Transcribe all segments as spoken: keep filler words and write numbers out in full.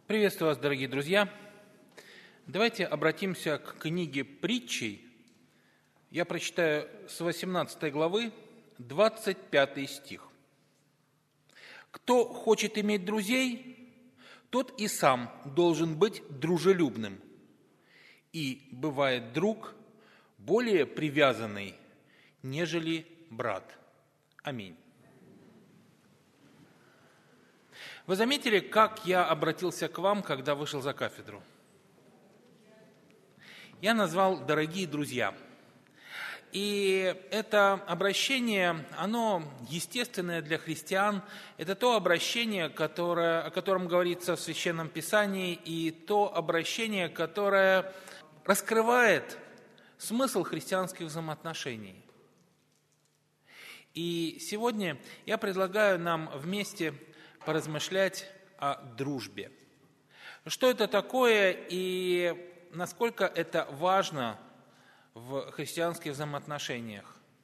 Приветствую вас, дорогие друзья. Давайте обратимся к книге Притчей. Я прочитаю с восемнадцатой главы, двадцать пятый стих. «Кто хочет иметь друзей, тот и сам должен быть дружелюбным. И бывает друг более привязанный, нежели брат». Аминь. Вы заметили, как я обратился к вам, когда вышел за кафедру? Я назвал «дорогие друзья». И это обращение, оно естественное для христиан. Это то обращение, которое, о котором говорится в Священном Писании, и то обращение, которое раскрывает смысл христианских взаимоотношений. И сегодня я предлагаю нам вместе поразмышлять о дружбе. Что это такое и насколько это важно в христианских взаимоотношениях?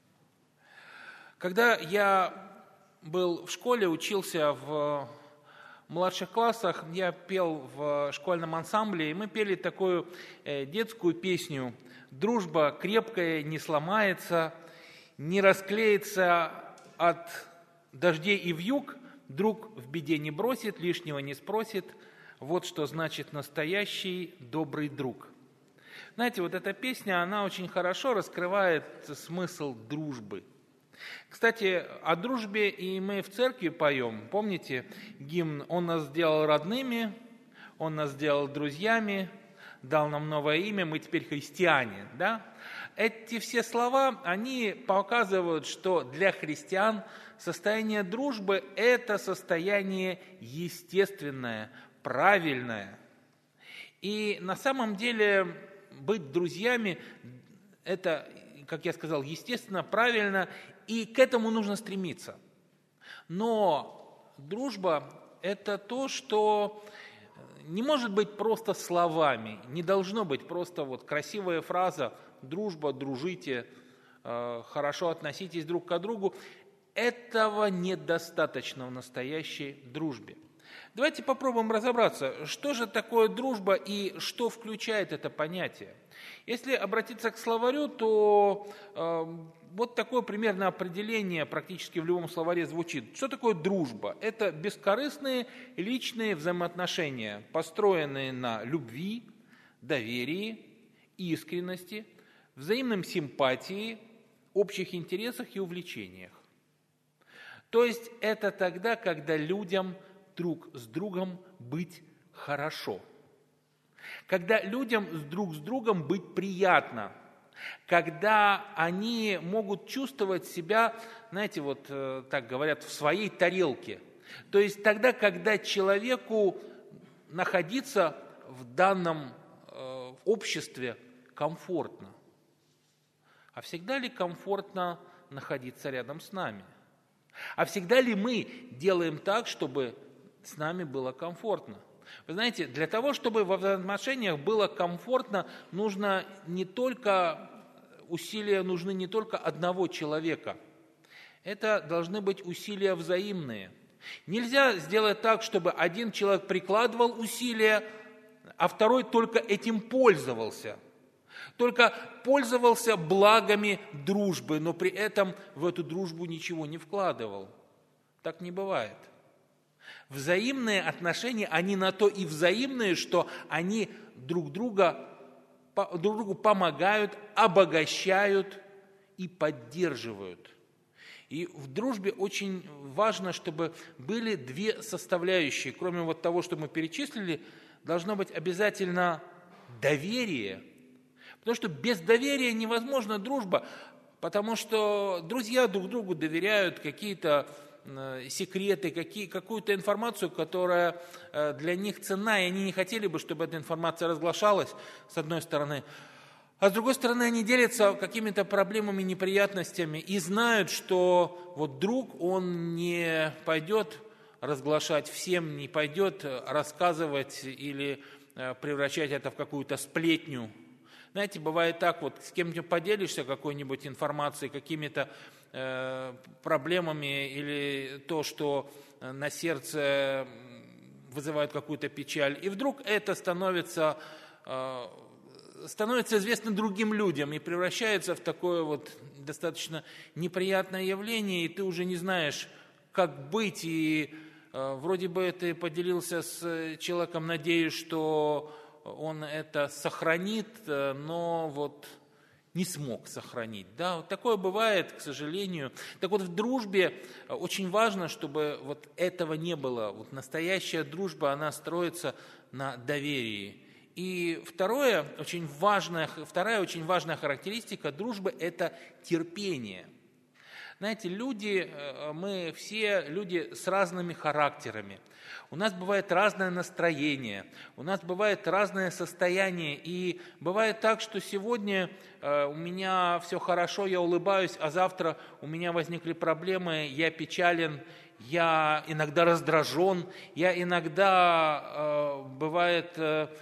Когда я был в школе, учился в младших классах, я пел в школьном ансамбле, и мы пели такую детскую песню «Дружба крепкая, не сломается, не расклеится от дождей и вьюг, друг в беде не бросит, лишнего не спросит. Вот что значит настоящий добрый друг». Знаете, вот эта песня, она очень хорошо раскрывает смысл дружбы. Кстати, о дружбе и мы в церкви поем. Помните гимн «Он нас сделал родными, Он нас сделал друзьями, дал нам новое имя, мы теперь христиане». Да? Эти все слова, они показывают, что для христиан состояние дружбы – это состояние естественное, правильное. И на самом деле быть друзьями – это, как я сказал, естественно, правильно, и к этому нужно стремиться. Но дружба – это то, что не может быть просто словами, не должно быть просто вот красивая фраза «дружба, дружите, хорошо относитесь друг к другу». Этого недостаточно в настоящей дружбе. Давайте попробуем разобраться, что же такое дружба и что включает это понятие. Если обратиться к словарю, то э, вот такое примерно определение практически в любом словаре звучит. Что такое дружба? Это бескорыстные личные взаимоотношения, построенные на любви, доверии, искренности, взаимной симпатии, общих интересах и увлечениях. То есть это тогда, когда людям друг с другом быть хорошо. Когда людям друг с другом быть приятно. Когда они могут чувствовать себя, знаете, вот так говорят, в своей тарелке. То есть тогда, когда человеку находиться в данном э, обществе комфортно. А всегда ли комфортно находиться рядом с нами? А всегда ли мы делаем так, чтобы с нами было комфортно? Вы знаете, для того, чтобы во взаимоотношениях было комфортно, нужно не только усилия, нужны не только одного человека. Это должны быть усилия взаимные. Нельзя сделать так, чтобы один человек прикладывал усилия, а второй только этим пользовался. Только пользовался благами дружбы, но при этом в эту дружбу ничего не вкладывал. Так не бывает. Взаимные отношения, они на то и взаимные, что они друг, друга, друг другу помогают, обогащают и поддерживают. И в дружбе очень важно, чтобы были две составляющие. Кроме вот того, что мы перечислили, должно быть обязательно доверие. Потому что без доверия невозможна дружба, потому что друзья друг другу доверяют какие-то секреты, какие, какую-то информацию, которая для них ценна, и они не хотели бы, чтобы эта информация разглашалась, с одной стороны. А с другой стороны, они делятся какими-то проблемами, неприятностями и знают, что вот друг, он не пойдет разглашать всем, не пойдет рассказывать или превращать это в какую-то сплетню. Знаете, бывает так, вот с кем-то поделишься какой-нибудь информацией, какими-то э, проблемами или то, что на сердце вызывают какую-то печаль, и вдруг это становится, становится известно другим людям и превращается в такое вот достаточно неприятное явление, и ты уже не знаешь, как быть, и вроде бы ты поделился с человеком, надеясь, что он это сохранит, но вот не смог сохранить. Да? Вот такое бывает, к сожалению. Так вот, в дружбе очень важно, чтобы вот этого не было. Вот настоящая дружба, она строится на доверии. И второе, очень важное, вторая очень важная характеристика дружбы – это терпение. Знаете, люди, мы все люди с разными характерами. У нас бывает разное настроение, у нас бывает разное состояние. И бывает так, что сегодня у меня все хорошо, я улыбаюсь, а завтра у меня возникли проблемы, я печален, я иногда раздражен, я иногда, бывает,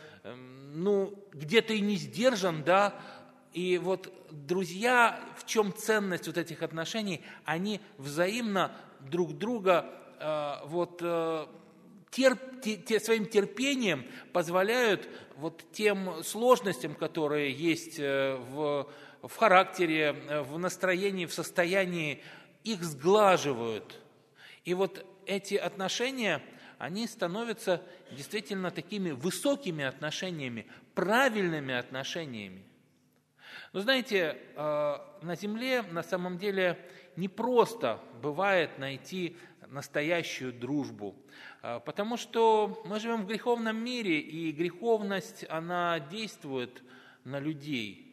ну, где-то и не сдержан, да. И вот друзья, в чем ценность вот этих отношений, они взаимно друг друга э, вот, э, терп, те, те, своим терпением позволяют вот тем сложностям, которые есть в, в характере, в настроении, в состоянии, их сглаживают. И вот эти отношения, они становятся действительно такими высокими отношениями, правильными отношениями. Но знаете, на земле на самом деле не просто бывает найти настоящую дружбу, потому что мы живем в греховном мире, и греховность, она действует на людей.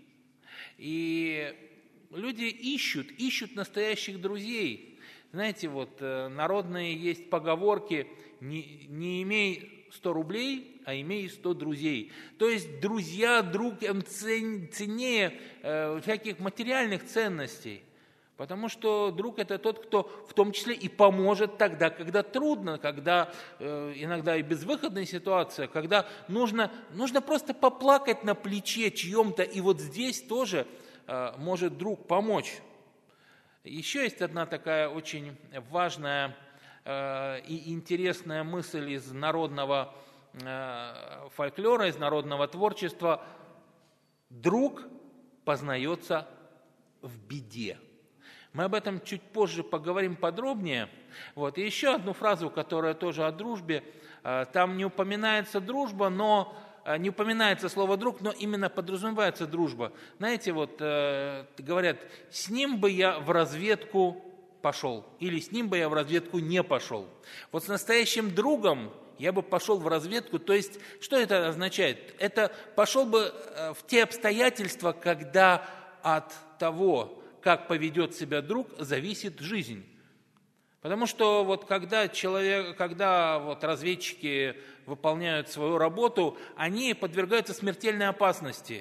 И люди ищут, ищут настоящих друзей. Знаете, вот народные есть поговорки: не, не имей сто рублей, а имей сто друзей. То есть друзья, друг ценнее э, всяких материальных ценностей. Потому что друг – это тот, кто в том числе и поможет тогда, когда трудно, когда э, иногда и безвыходная ситуация, когда нужно, нужно просто поплакать на плече чьем-то, и вот здесь тоже э, может друг помочь. Еще есть одна такая очень важная э, и интересная мысль из народного э, фольклора, из народного творчества. Друг познается в беде. Мы об этом чуть позже поговорим подробнее. Вот. И еще одну фразу, которая тоже о дружбе. Там не упоминается дружба, но не упоминается слово «друг», но именно подразумевается дружба. Знаете, вот говорят, с ним бы я в разведку пошел, или с ним бы я в разведку не пошел. Вот с настоящим другом я бы пошел в разведку. То есть, что это означает? Это пошел бы в те обстоятельства, когда от того, как поведет себя друг, зависит жизнь. Потому что вот когда, человек, когда вот разведчики выполняют свою работу, они подвергаются смертельной опасности.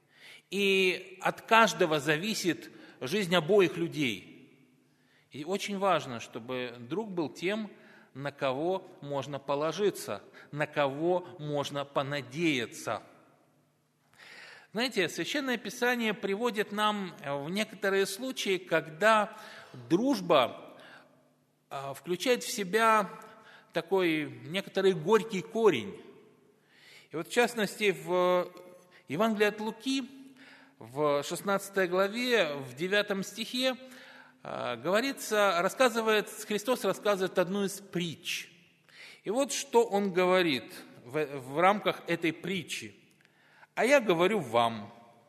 И от каждого зависит жизнь обоих людей. И очень важно, чтобы друг был тем, на кого можно положиться, на кого можно понадеяться. Знаете, Священное Писание приводит нам в некоторые случаи, когда дружба включает в себя такой некоторый горький корень. И вот в частности в Евангелии от Луки, в шестнадцатой главе, в девятом стихе, говорится, рассказывает, Христос рассказывает одну из притч. И вот что Он говорит в, в рамках этой притчи. «А я говорю вам,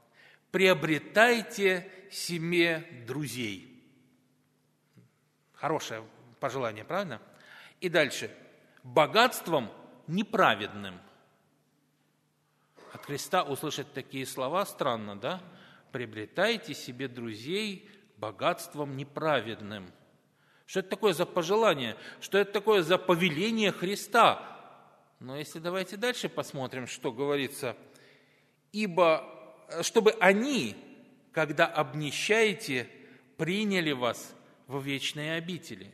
приобретайте себе друзей». Хорошее пожелание, правильно? И дальше. «Богатством неправедным». От Христа услышать такие слова странно, да? «Приобретайте себе друзей богатством неправедным». Что это такое за пожелание? Что это такое за повеление Христа? Но если давайте дальше посмотрим, что говорится. «Ибо, чтобы они, когда обнищаете, приняли вас в вечные обители».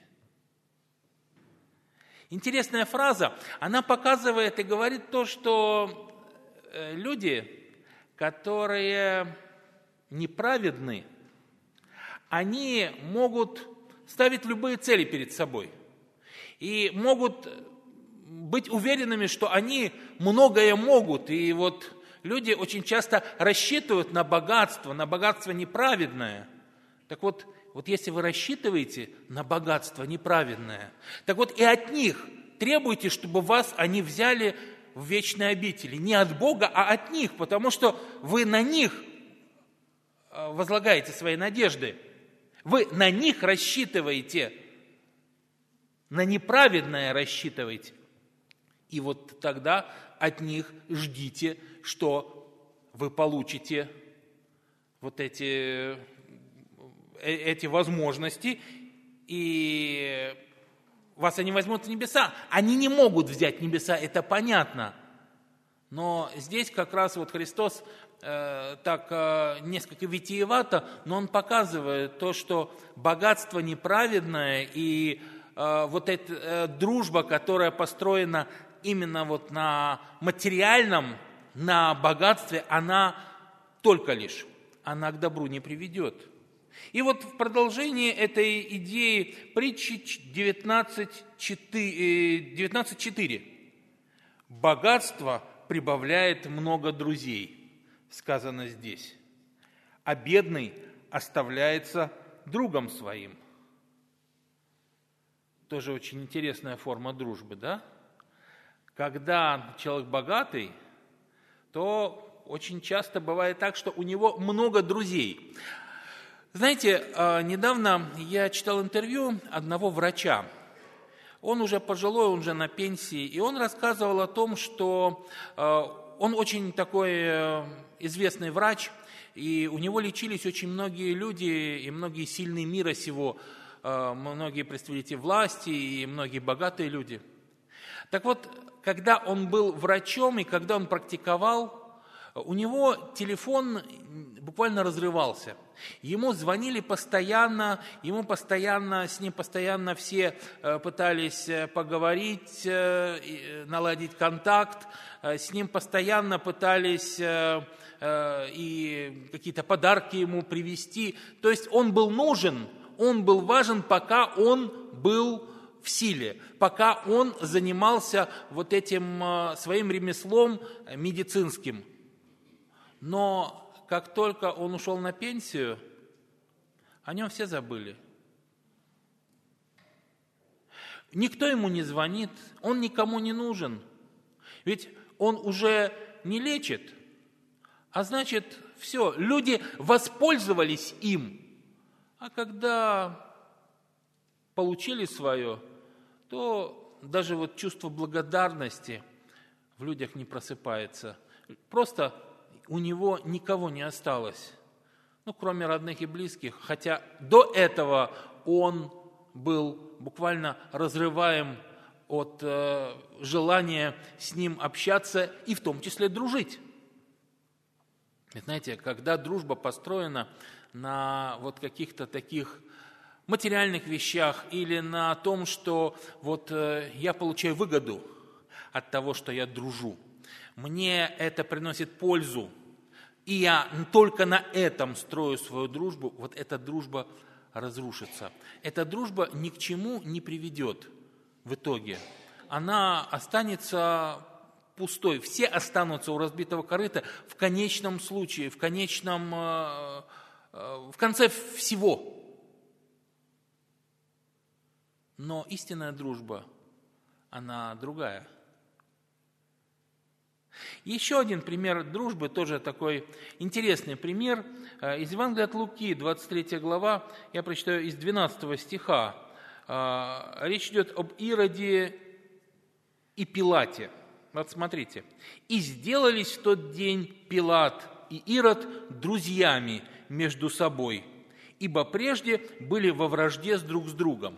Интересная фраза, она показывает и говорит то, что люди, которые неправедны, они могут ставить любые цели перед собой и могут быть уверенными, что они многое могут. И вот люди очень часто рассчитывают на богатство, на богатство неправедное. Так вот, вот если вы рассчитываете на богатство неправедное, так вот и от них требуйте, чтобы вас они взяли в вечные обители. Не от Бога, а от них, потому что вы на них возлагаете свои надежды. Вы на них рассчитываете, на неправедное рассчитываете. И вот тогда от них ждите, что вы получите вот эти, эти возможности, и вас они возьмут в небеса. Они не могут взять небеса, это понятно. Но здесь как раз вот Христос э, так э, несколько витиевато, но Он показывает то, что богатство неправедное и э, вот эта э, дружба, которая построена именно вот на материальном, на богатстве, она только лишь, она к добру не приведет. И вот в продолжении этой идеи притчи девятнадцать четыре. Богатство прибавляет много друзей, сказано здесь, а бедный оставляется другом своим. Тоже очень интересная форма дружбы, да? Когда человек богатый, то очень часто бывает так, что у него много друзей. Знаете, недавно я читал интервью одного врача. Он уже пожилой, он уже на пенсии, и он рассказывал о том, что он очень такой известный врач, и у него лечились очень многие люди, и многие сильные мира сего, многие представители власти, и многие богатые люди. Так вот, когда он был врачом и когда он практиковал, у него телефон буквально разрывался. Ему звонили постоянно, ему постоянно, с ним постоянно все пытались поговорить, наладить контакт, с ним постоянно пытались и какие-то подарки ему привезти. То есть он был нужен, он был важен, пока он был в силе, пока он занимался вот этим своим ремеслом медицинским. Но как только он ушел на пенсию, о нем все забыли. Никто ему не звонит, он никому не нужен. Ведь он уже не лечит, а значит, все, люди воспользовались им. А когда получили свое, то даже вот чувство благодарности в людях не просыпается. Просто у него никого не осталось, ну, кроме родных и близких, хотя до этого он был буквально разрываем от э, желания с ним общаться и в том числе дружить. И знаете, когда дружба построена на вот каких-то таких материальных вещах или на том, что вот э, я получаю выгоду от того, что я дружу, мне это приносит пользу, и я только на этом строю свою дружбу, вот эта дружба разрушится. Эта дружба ни к чему не приведет в итоге. Она останется пустой. Все останутся у разбитого корыта в конечном случае, в конечном, в конце всего. Но истинная дружба, она другая. Еще один пример дружбы, тоже такой интересный пример. Из Евангелия от Луки, двадцать третья глава, я прочитаю из двенадцатого стиха. Речь идет об Ироде и Пилате. Вот смотрите. «И сделались в тот день Пилат и Ирод друзьями между собой, ибо прежде были во вражде с друг с другом».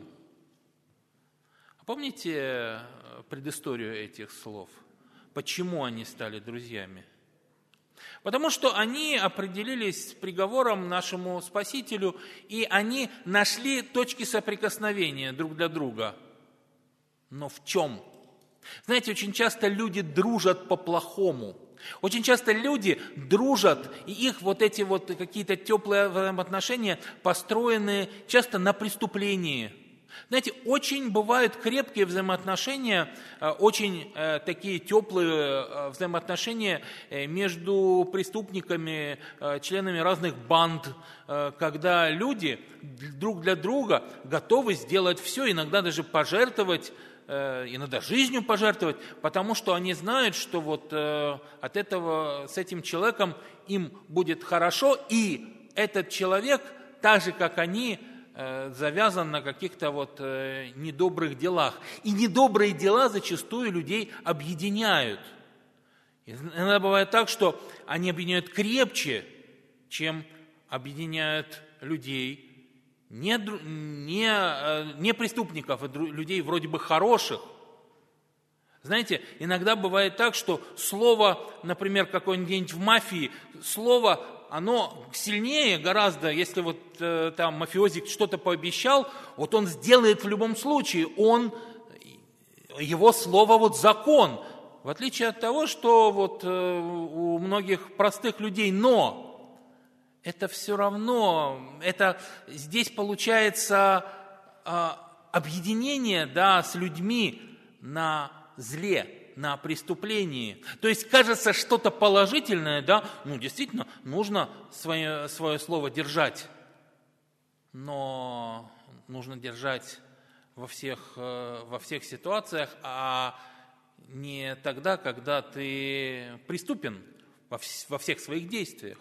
Помните предысторию этих слов? Почему они стали друзьями? Потому что они определились с приговором нашему Спасителю, и они нашли точки соприкосновения друг для друга. Но в чем? Знаете, очень часто люди дружат по-плохому. Очень часто люди дружат, и их вот эти вот какие-то теплые отношения построены часто на преступлении, Знаете, очень бывают крепкие взаимоотношения, очень такие теплые взаимоотношения между преступниками, членами разных банд, когда люди друг для друга готовы сделать все, иногда даже пожертвовать, иногда жизнью пожертвовать, потому что они знают, что вот от этого, с этим человеком им будет хорошо, и этот человек, так же, как они, завязан на каких-то вот недобрых делах. И недобрые дела зачастую людей объединяют. Иногда бывает так, что они объединяют крепче, чем объединяют людей, не, не, не преступников, а людей вроде бы хороших. Знаете, иногда бывает так, что слово, например, какое-нибудь в мафии, слово, оно сильнее гораздо, если вот э, там мафиозик что-то пообещал, вот он сделает в любом случае, он, его слово вот закон, в отличие от того, что вот э, у многих простых людей, но это все равно, это здесь получается э, объединение, да, с людьми на зле, на преступлении. То есть кажется что-то положительное, да, ну действительно нужно свое, свое слово держать, но нужно держать во всех, во всех ситуациях, а не тогда, когда ты преступен во, вс- во всех своих действиях.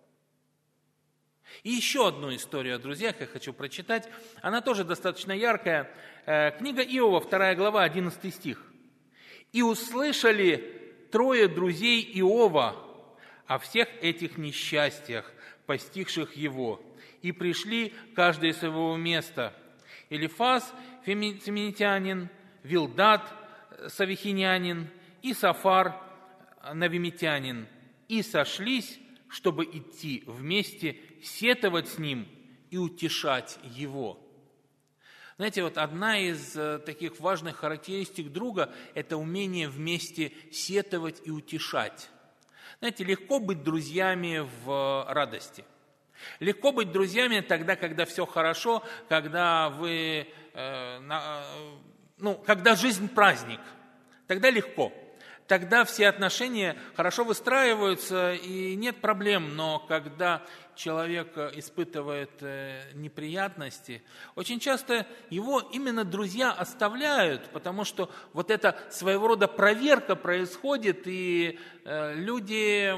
И еще одну историю о друзьях я хочу прочитать. Она тоже достаточно яркая. Книга Иова, вторая глава, одиннадцатый стих. «И услышали трое друзей Иова о всех этих несчастьях, постигших его, и пришли каждый из своего места. Элифаз, феминитянин, Вилдат, савихинянин, и Сафар, навимитянин, и сошлись, чтобы идти вместе, сетовать с ним и утешать его». Знаете, вот одна из таких важных характеристик друга – это умение вместе сетовать и утешать. Знаете, легко быть друзьями в радости. Легко быть друзьями тогда, когда все хорошо, когда вы, э, на, ну, когда жизнь праздник. Тогда легко. Тогда все отношения хорошо выстраиваются и нет проблем. Но когда человек испытывает неприятности, очень часто его именно друзья оставляют, потому что вот эта своего рода проверка происходит, и люди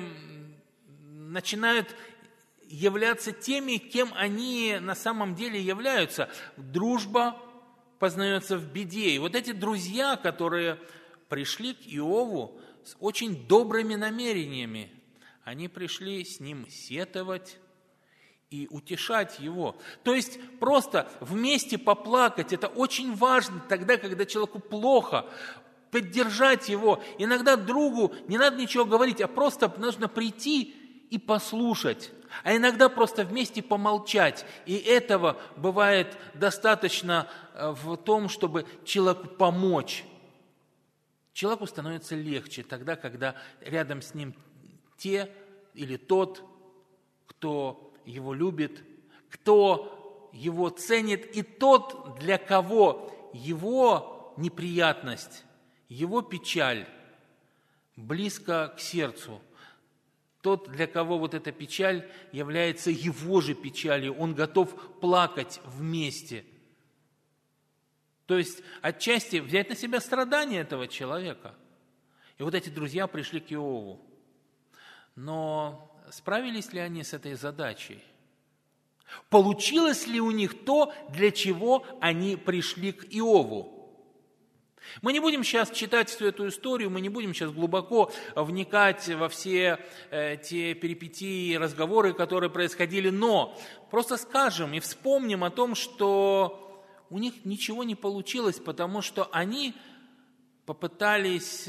начинают являться теми, кем они на самом деле являются. Дружба познается в беде. И вот эти друзья, которые пришли к Иову с очень добрыми намерениями, они пришли с ним сетовать и утешать его. То есть просто вместе поплакать, это очень важно тогда, когда человеку плохо, поддержать его. Иногда другу не надо ничего говорить, а просто нужно прийти и послушать. А иногда просто вместе помолчать. И этого бывает достаточно в том, чтобы человеку помочь. Человеку становится легче тогда, когда рядом с ним те или тот, кто его любит, кто его ценит, и тот, для кого его неприятность, его печаль близко к сердцу. Тот, для кого вот эта печаль является его же печалью, он готов плакать вместе. То есть отчасти взять на себя страдания этого человека. И вот эти друзья пришли к Иову. Но справились ли они с этой задачей? Получилось ли у них то, для чего они пришли к Иову? Мы не будем сейчас читать всю эту историю, мы не будем сейчас глубоко вникать во все э, те перипетии и разговоры, которые происходили, но просто скажем и вспомним о том, что у них ничего не получилось, потому что они попытались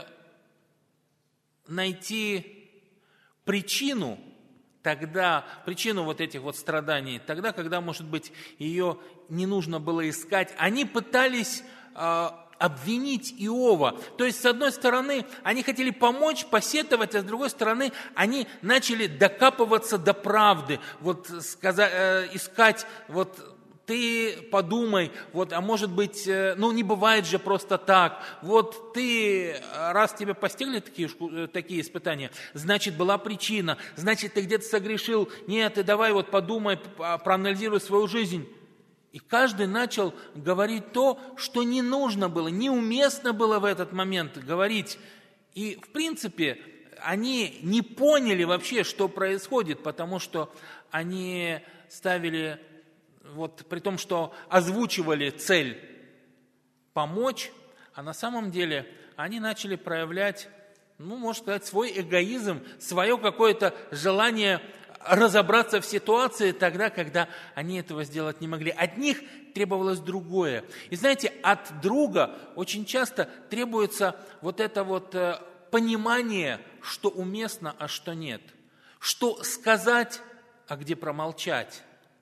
найти причину тогда, причину вот этих вот страданий, тогда, когда, может быть, ее не нужно было искать. Они пытались обвинить Иова. То есть, с одной стороны, они хотели помочь, посетовать, а с другой стороны, они начали докапываться до правды, вот, сказать, искать вот ты подумай, вот, а может быть, ну не бывает же просто так. Вот ты, раз тебя постигли такие, такие испытания, значит была причина, значит ты где-то согрешил. Нет, ты давай вот подумай, проанализируй свою жизнь. И каждый начал говорить то, что не нужно было, неуместно было в этот момент говорить. И в принципе они не поняли вообще, что происходит, потому что они ставили... Вот при том, что озвучивали цель помочь, а на самом деле они начали проявлять, ну, можно сказать, свой эгоизм, свое какое-то желание разобраться в ситуации тогда, когда они этого сделать не могли. От них требовалось другое. И знаете, от друга очень часто требуется вот это вот понимание, что уместно, а что нет. Что сказать, а где промолчать.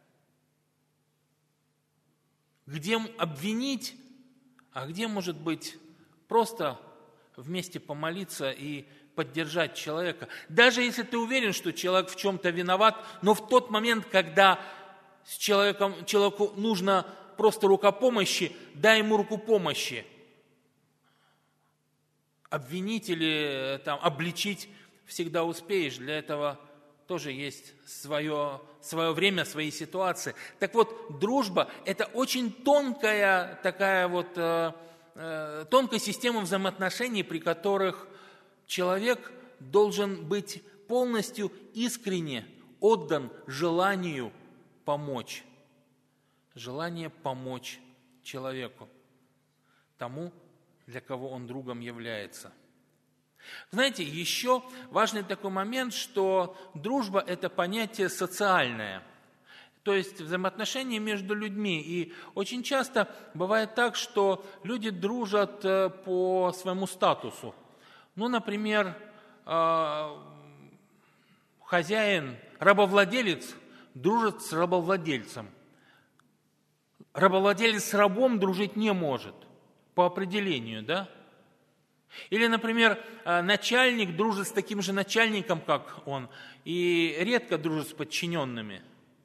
Где обвинить, а где, может быть, просто вместе помолиться и поддержать человека. Даже если ты уверен, что человек в чем-то виноват, но в тот момент, когда с человеком, человеку нужно просто рука помощи, дай ему руку помощи. Обвинить или там, обличить всегда успеешь. Для этого тоже есть свое, свое время, свои ситуации. Так вот, дружба – это очень тонкая такая вот, э, э, тонкая система взаимоотношений, при которых человек должен быть полностью искренне отдан желанию помочь. Желание помочь человеку, тому, для кого он другом является. Знаете, еще важный такой момент, что дружба – это понятие социальное, то есть взаимоотношения между людьми. И очень часто бывает так, что люди дружат по своему статусу. Ну, например, хозяин, рабовладелец дружит с рабовладельцем. Рабовладелец с рабом дружить не может по определению, да? Или, например, начальник дружит с таким же начальником, как он, и редко дружит с подчиненными.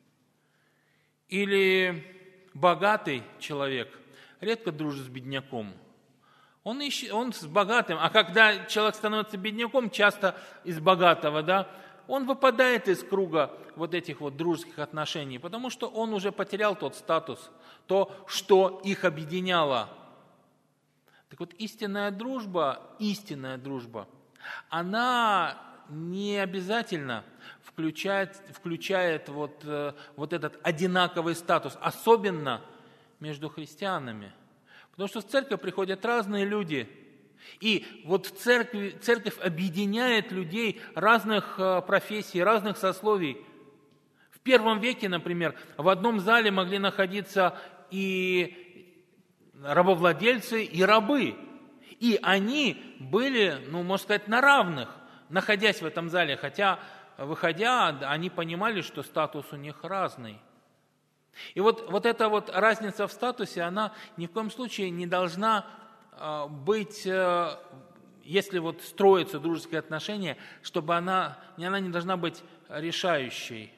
Или богатый человек редко дружит с бедняком. Он, ищет, он с богатым, а когда человек становится бедняком, часто из богатого, да, он выпадает из круга вот этих вот дружеских отношений, потому что он уже потерял тот статус, то, что их объединяло. Так вот, истинная дружба, истинная дружба, она не обязательно включает, включает вот, вот этот одинаковый статус, особенно между христианами. Потому что в церковь приходят разные люди, и вот церковь, церковь объединяет людей разных профессий, разных сословий. В первом веке, например, в одном зале могли находиться и рабовладельцы и рабы. И они были, ну, можно сказать, на равных, находясь в этом зале, хотя, выходя, они понимали, что статус у них разный. И вот, вот эта вот разница в статусе, она ни в коем случае не должна э, быть, э, если вот строятся дружеские отношения, чтобы она, она не должна быть решающей.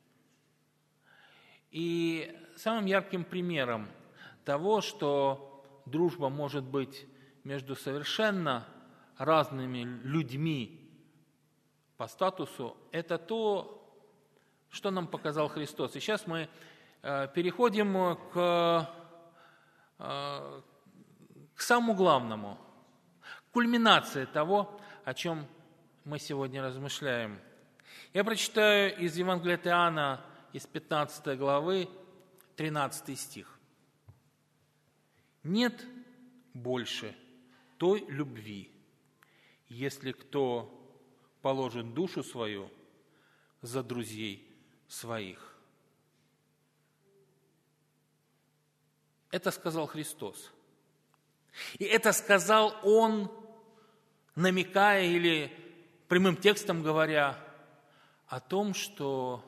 И самым ярким примером того, что дружба может быть между совершенно разными людьми по статусу, это то, что нам показал Христос. И сейчас мы э, переходим к, э, к самому главному, к кульминации того, о чем мы сегодня размышляем. Я прочитаю из Евангелия от Иоанна, из пятнадцатой главы, тринадцатый стих. «Нет больше той любви, если кто положит душу свою за друзей своих». Это сказал Христос. И это сказал Он, намекая или прямым текстом говоря о том, что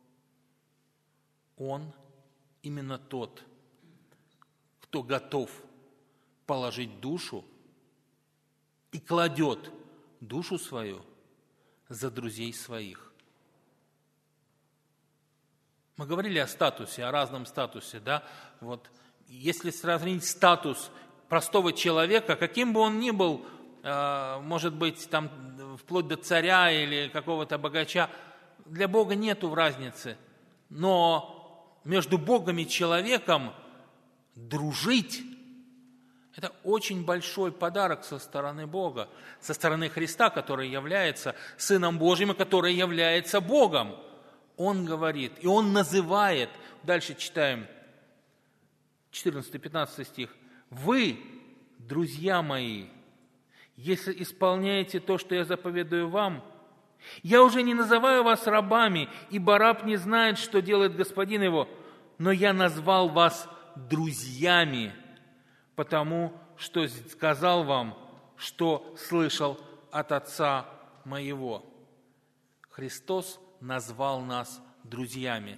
Он именно тот, кто готов положить душу и кладет душу свою за друзей своих. Мы говорили о статусе, о разном статусе, да? Вот, если сравнить статус простого человека, каким бы он ни был, может быть, там, вплоть до царя или какого-то богача, для Бога нету разницы. Но между Богом и человеком дружить – это очень большой подарок со стороны Бога, со стороны Христа, который является Сыном Божьим и который является Богом. Он говорит, и Он называет, дальше читаем, четырнадцатый-пятнадцатый стих, «Вы, друзья мои, если исполняете то, что я заповедую вам, я уже не называю вас рабами, ибо раб не знает, что делает господин его, но я назвал вас друзьями, потому что сказал вам, что слышал от Отца моего». Христос назвал нас друзьями,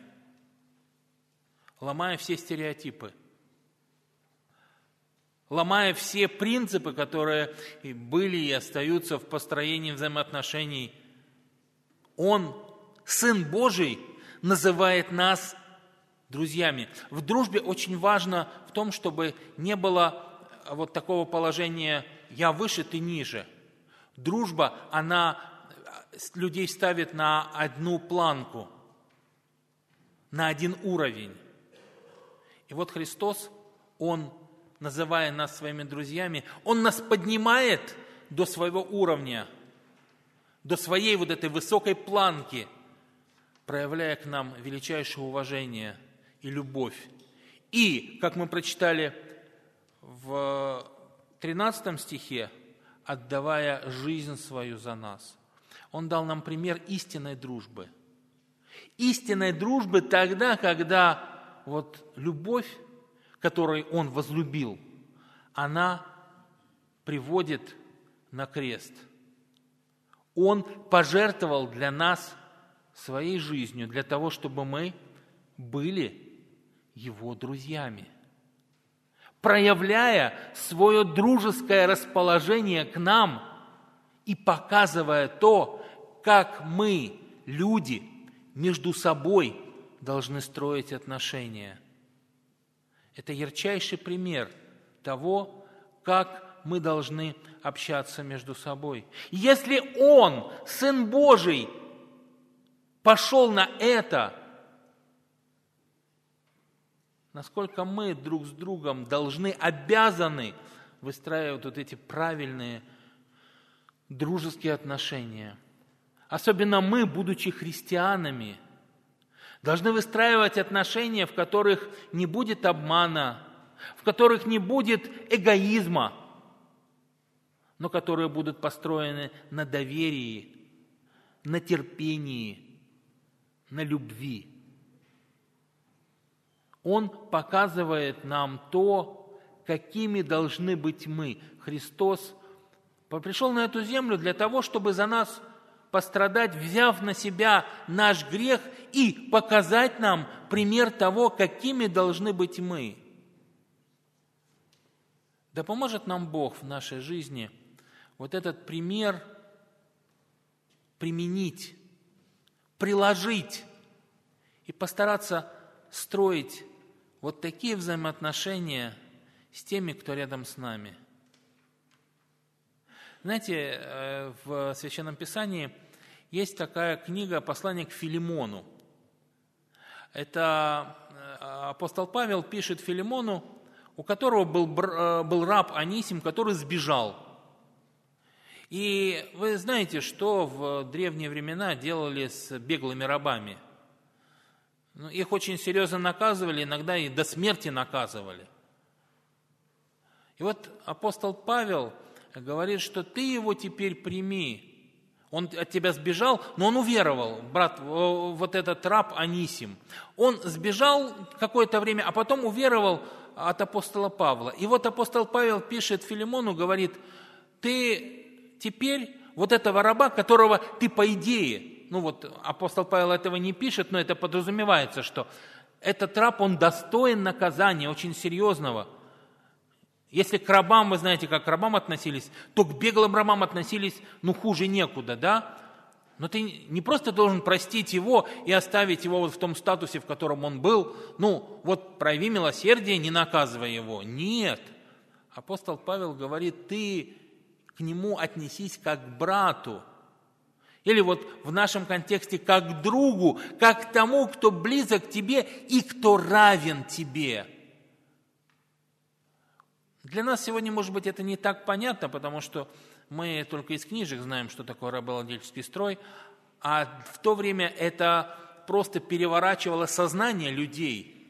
ломая все стереотипы, ломая все принципы, которые были и остаются в построении взаимоотношений. Он, Сын Божий, называет нас друзьями. В дружбе очень важно в том, чтобы не было вот такого положения «я выше, ты ниже». Дружба, она людей ставит на одну планку, на один уровень. И вот Христос, Он, называя нас своими друзьями, Он нас поднимает до своего уровня, до своей вот этой высокой планки, проявляя к нам величайшее уважение и любовь. И, как мы прочитали в тринадцатом стихе, отдавая жизнь свою за нас. Он дал нам пример истинной дружбы. Истинной дружбы тогда, когда вот любовь, которой Он возлюбил, она приводит на крест. Он пожертвовал для нас своей жизнью, для того, чтобы мы были Его друзьями, проявляя свое дружеское расположение к нам и показывая то, как мы, люди, между собой должны строить отношения. Это ярчайший пример того, как мы должны общаться между собой. Если Он, Сын Божий, пошел на это, насколько мы друг с другом должны, обязаны выстраивать вот эти правильные дружеские отношения. Особенно мы, будучи христианами, должны выстраивать отношения, в которых не будет обмана, в которых не будет эгоизма, но которые будут построены на доверии, на терпении, на любви. Он показывает нам то, какими должны быть мы. Христос пришел на эту землю для того, чтобы за нас пострадать, взяв на себя наш грех и показать нам пример того, какими должны быть мы. Да поможет нам Бог в нашей жизни вот этот пример применить, приложить и постараться строить вот такие взаимоотношения с теми, кто рядом с нами. Знаете, в Священном Писании есть такая книга «Послание к Филимону». Это апостол Павел пишет Филимону, у которого был, был раб Анисим, который сбежал. И вы знаете, что в древние времена делали с беглыми рабами? Ну, их очень серьезно наказывали, иногда и до смерти наказывали. И вот апостол Павел говорит, что ты его теперь прими. Он от тебя сбежал, но он уверовал, брат, вот этот раб Анисим. Он сбежал какое-то время, а потом уверовал от апостола Павла. И вот апостол Павел пишет Филимону, говорит, ты теперь вот этого раба, которого ты по идее, ну вот апостол Павел этого не пишет, но это подразумевается, что этот раб, он достоин наказания очень серьезного. Если к рабам, вы знаете, как к рабам относились, то к беглым рабам относились, ну, хуже некуда, да? Но ты не просто должен простить его и оставить его вот в том статусе, в котором он был. Ну, вот прояви милосердие, не наказывай его. Нет. Апостол Павел говорит, ты к нему отнесись как к брату. Или вот в нашем контексте как к другу, как к тому, кто близок к тебе и кто равен тебе. Для нас сегодня, может быть, это не так понятно, потому что мы только из книжек знаем, что такое рабовладельческий строй, а в то время это просто переворачивало сознание людей.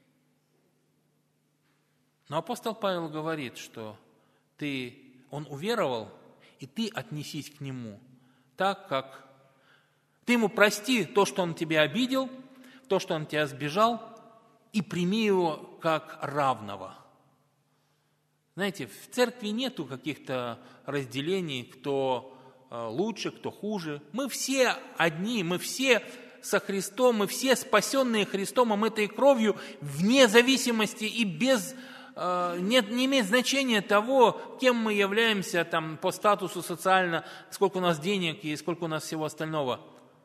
Но апостол Павел говорит, что ты, он уверовал, и ты отнесись к нему так, как ты ему прости то, что он тебя обидел, то, что он тебя сбежал, и прими его как равного. Знаете, в церкви нету каких-то разделений, кто лучше, кто хуже. Мы все одни, мы все со Христом, мы все спасенные Христом, омытой кровью, вне зависимости и без, нет, не имеет значения того, кем мы являемся там, по статусу социально, сколько у нас денег и сколько у нас всего остального.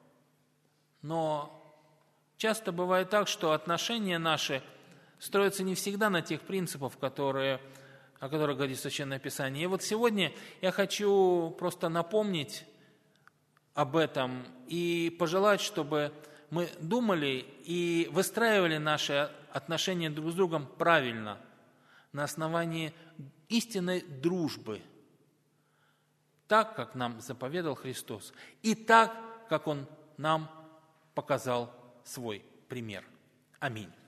Но часто бывает так, что отношения наши строятся не всегда на тех принципах, которые... о которых говорит Священное Писание. И вот сегодня я хочу просто напомнить об этом и пожелать, чтобы мы думали и выстраивали наши отношения друг с другом правильно, на основании истинной дружбы, так, как нам заповедал Христос, и так, как Он нам показал свой пример. Аминь.